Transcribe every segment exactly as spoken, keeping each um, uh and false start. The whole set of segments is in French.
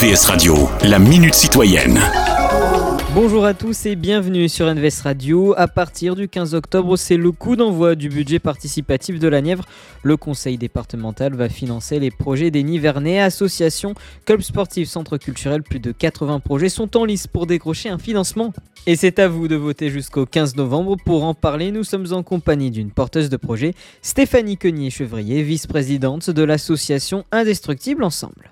V S Radio, la Minute Citoyenne. Bonjour à tous et bienvenue sur N V S Radio. À partir du quinze octobre, c'est le coup d'envoi du budget participatif de la Nièvre. Le conseil départemental va financer les projets des Nivernais, associations, clubs sportifs, centres culturels. Plus de quatre-vingts projets sont en lice pour décrocher un financement. Et c'est à vous de voter jusqu'au quinze novembre. Pour en parler, nous sommes en compagnie d'une porteuse de projet, Stéphanie Quenier-Chevrier, vice-présidente de l'association Indestructibles Ensemble.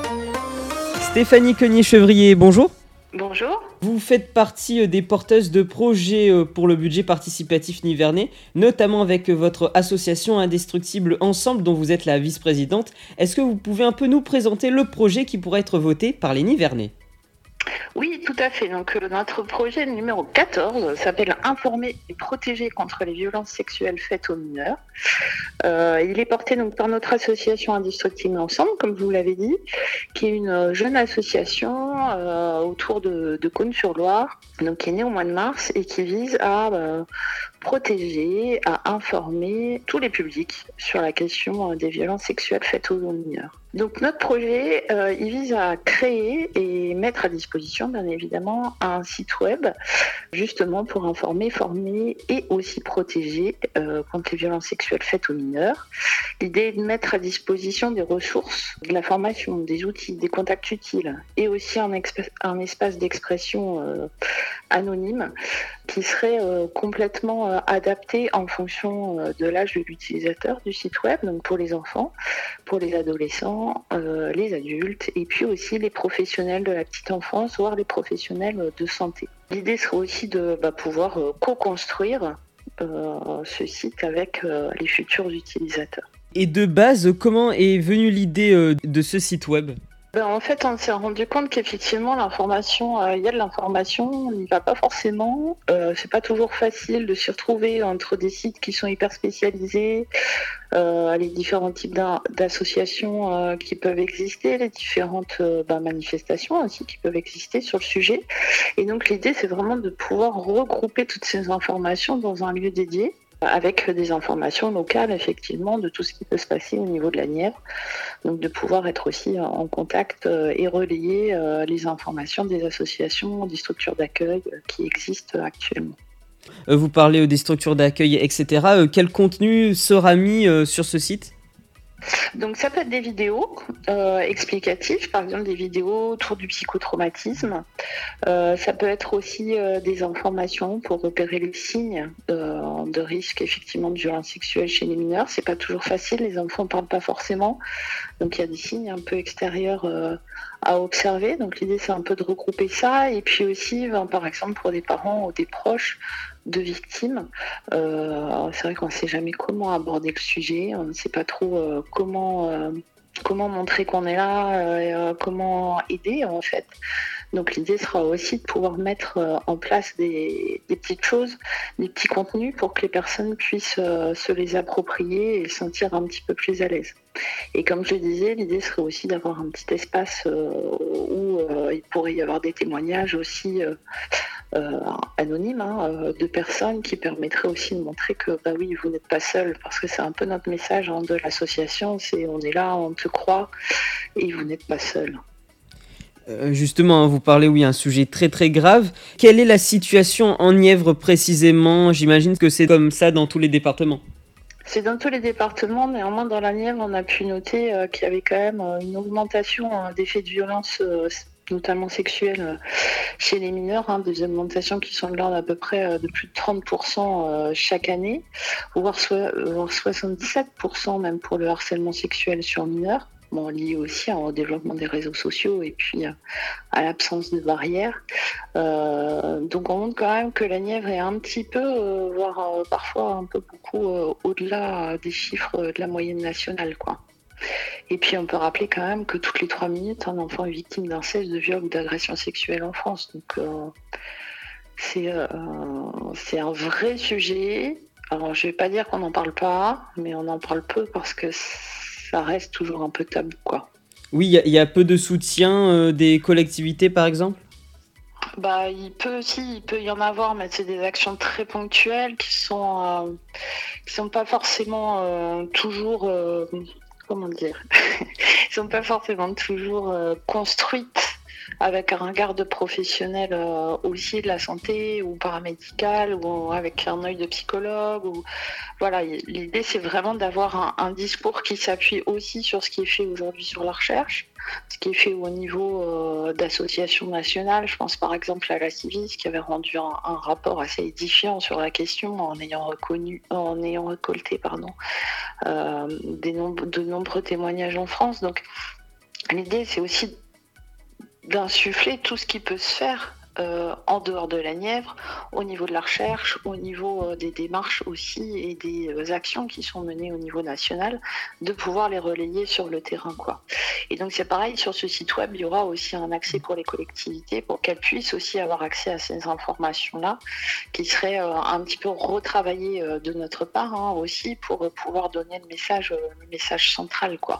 Stéphanie Quenier-Chevrier, bonjour. Bonjour. Vous faites partie des porteuses de projets pour le budget participatif nivernais, notamment avec votre association Indestructibles Ensemble dont vous êtes la vice-présidente. Est-ce que vous pouvez un peu nous présenter le projet qui pourrait être voté par les Nivernais ? Oui, tout à fait. Donc, euh, notre projet numéro quatorze s'appelle « Informer et protéger contre les violences sexuelles faites aux mineurs ». Euh, il est porté donc, par notre association Indestructibles Ensemble, comme vous l'avez dit, qui est une jeune association euh, autour de, de Cosne-sur-Loire, donc qui est née au mois de mars et qui vise à euh, protéger, à informer tous les publics sur la question des violences sexuelles faites aux mineurs. Donc notre projet, euh, il vise à créer et mettre à disposition, bien évidemment, un site web, justement pour informer, former et aussi protéger euh, contre les violences sexuelles faites aux mineurs. L'idée est de mettre à disposition des ressources, de la formation, des outils, des contacts utiles et aussi un, exp- un espace d'expression euh, anonyme qui serait euh, complètement euh, adapté en fonction euh, de l'âge de l'utilisateur du site web, donc pour les enfants, pour les adolescents, euh, les adultes et puis aussi les professionnels de la petite enfance, voire les professionnels de santé. L'idée serait aussi de bah, pouvoir euh, co-construire euh, ce site avec euh, les futurs utilisateurs. Et de base, comment est venue l'idée euh, de ce site web ? Ben, en fait, on s'est rendu compte qu'effectivement, l'information, euh, il y a de l'information, on n'y va pas forcément. Euh, c'est pas toujours facile de s'y retrouver entre des sites qui sont hyper spécialisés, euh, les différents types d'in- d'associations euh, qui peuvent exister, les différentes euh, ben, manifestations aussi qui peuvent exister sur le sujet. Et donc, l'idée, c'est vraiment de pouvoir regrouper toutes ces informations dans un lieu dédié, avec des informations locales, effectivement, de tout ce qui peut se passer au niveau de la Nièvre. Donc de pouvoir être aussi en contact et relayer les informations des associations, des structures d'accueil qui existent actuellement. Vous parlez des structures d'accueil, et cetera. Quel contenu sera mis sur ce site ? Donc ça peut être des vidéos euh, explicatives, par exemple des vidéos autour du psychotraumatisme. Euh, ça peut être aussi euh, des informations pour repérer les signes euh, de risque effectivement de violence sexuelle chez les mineurs. C'est pas toujours facile, les enfants ne parlent pas forcément. Donc il y a des signes un peu extérieurs euh, à observer. Donc l'idée c'est un peu de regrouper ça. Et puis aussi, ben, par exemple pour des parents ou des proches de victimes. Euh, c'est vrai qu'on ne sait jamais comment aborder le sujet, on ne sait pas trop euh, comment, euh, comment montrer qu'on est là, euh, comment aider en fait. Donc l'idée sera aussi de pouvoir mettre euh, en place des, des petites choses, des petits contenus pour que les personnes puissent euh, se les approprier et se sentir un petit peu plus à l'aise. Et comme je le disais, l'idée serait aussi d'avoir un petit espace euh, où euh, il pourrait y avoir des témoignages aussi euh, euh, anonymes hein, euh, de personnes qui permettraient aussi de montrer que bah oui, vous n'êtes pas seul, parce que c'est un peu notre message hein, de l'association, c'est on est là, on te croit et vous n'êtes pas seul. Euh, justement, vous parlez, oui, un sujet très très grave. Quelle est la situation en Nièvre précisément ? J'imagine que c'est comme ça dans tous les départements. C'est dans tous les départements, néanmoins dans la Nièvre, on a pu noter euh, qu'il y avait quand même euh, une augmentation hein, des faits de violence, euh, notamment sexuelles, euh, chez les mineurs, hein, des augmentations qui sont de l'ordre à peu près euh, de plus de trente pour cent euh, chaque année, voire, so- voire soixante-dix-sept pour cent même pour le harcèlement sexuel sur mineurs. Bon, lié aussi hein, au développement des réseaux sociaux et puis euh, à l'absence de barrières. Euh, donc on montre quand même que la Nièvre est un petit peu, euh, voire euh, parfois un peu beaucoup euh, au-delà des chiffres de la moyenne nationale, quoi. Et puis on peut rappeler quand même que toutes les trois minutes, un enfant est victime d'inceste, de viol ou d'agression sexuelle en France. Donc euh, c'est, euh, c'est un vrai sujet. Alors je vais pas dire qu'on n'en parle pas, mais on en parle peu parce que ça reste toujours un peu tabou, quoi. Oui, il y, y a peu de soutien euh, des collectivités, par exemple ? Bah, il peut aussi, il peut y en avoir, mais c'est des actions très ponctuelles qui sont, euh, qui sont pas forcément euh, toujours euh, comment dire, ils sont pas forcément toujours euh, construites avec un regard de professionnel euh, aussi de la santé ou paramédical ou avec un œil de psychologue. Ou... Voilà, l'idée c'est vraiment d'avoir un, un discours qui s'appuie aussi sur ce qui est fait aujourd'hui sur la recherche, ce qui est fait au niveau euh, d'associations nationales. Je pense par exemple à la Civis qui avait rendu un, un rapport assez édifiant sur la question en ayant reconnu, en ayant récolté pardon, euh, des nombres, de nombreux témoignages en France. Donc l'idée c'est aussi d'insuffler tout ce qui peut se faire euh, en dehors de la Nièvre, au niveau de la recherche, au niveau euh, des démarches aussi et des euh, actions qui sont menées au niveau national, de pouvoir les relayer sur le terrain, quoi. Et donc c'est pareil, sur ce site web, il y aura aussi un accès pour les collectivités pour qu'elles puissent aussi avoir accès à ces informations-là, qui seraient euh, un petit peu retravaillées euh, de notre part hein, aussi pour euh, pouvoir donner le message, euh, le message central, quoi.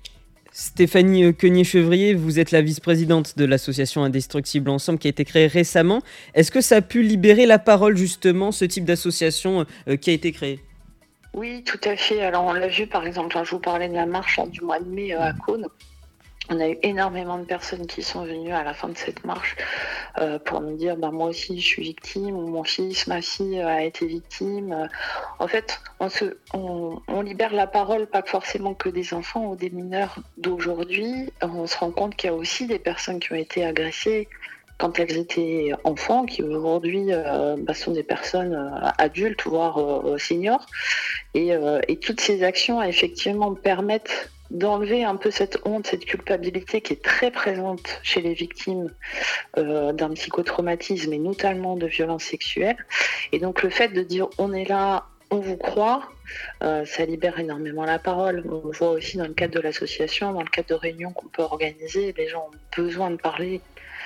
Stéphanie Quenier-Chevrier, vous êtes la vice-présidente de l'association Indestructibles Ensemble qui a été créée récemment. Est-ce que ça a pu libérer la parole justement, ce type d'association euh, qui a été créée ? Oui, tout à fait. Alors on l'a vu par exemple, je vous parlais de la marche hein, du mois de mai euh, à Cône. On a eu énormément de personnes qui sont venues à la fin de cette marche euh, pour nous dire bah, « moi aussi je suis victime » ou « mon fils, ma fille a été victime ». En fait, on, se, on, on libère la parole, pas forcément que des enfants ou des mineurs d'aujourd'hui. On se rend compte qu'il y a aussi des personnes qui ont été agressées quand elles étaient enfants, qui aujourd'hui euh, bah, sont des personnes euh, adultes, voire euh, seniors. Et, euh, et toutes ces actions, effectivement, permettent d'enlever un peu cette honte, cette culpabilité qui est très présente chez les victimes euh, d'un psychotraumatisme et notamment de violences sexuelles. Et donc le fait de dire on est là, on vous croit, euh, ça libère énormément la parole. On le voit aussi dans le cadre de l'association, dans le cadre de réunions qu'on peut organiser, les gens ont besoin de parler.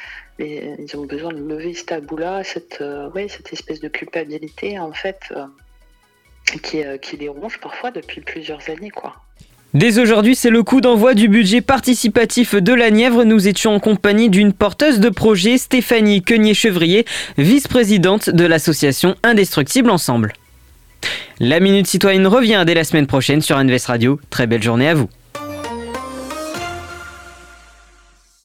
Et ils ont besoin de lever ce tabou-là, cette, euh, ouais, cette espèce de culpabilité en fait euh, qui, euh, qui les ronge parfois depuis plusieurs années, quoi. Dès aujourd'hui, c'est le coup d'envoi du budget participatif de la Nièvre. Nous étions en compagnie d'une porteuse de projet, Stéphanie Quenier-Chevrier, vice-présidente de l'association Indestructibles Ensemble. La Minute Citoyenne revient dès la semaine prochaine sur Invest Radio. Très belle journée à vous.